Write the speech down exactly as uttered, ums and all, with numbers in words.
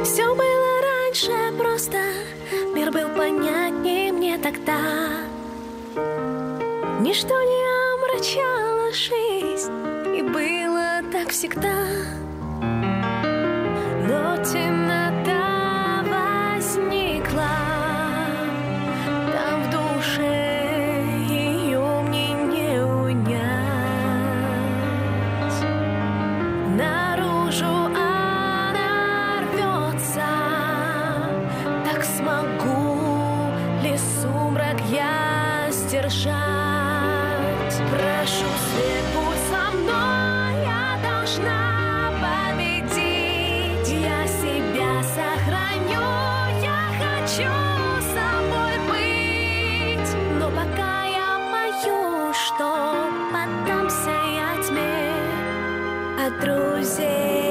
Все было раньше просто, мир был понятнее мне тогда. Ничто не омрачало жизнь, и было так всегда. Но темнота возникла там в душе, ее мне не унять. Наружу она рвется, так смогу ли сумрак я сдержать? Прошу, свет, будь со мной, я должна победить. Я себя сохраню, я хочу собой быть. Но пока я боюсь, что поддамся я тьме от друзей.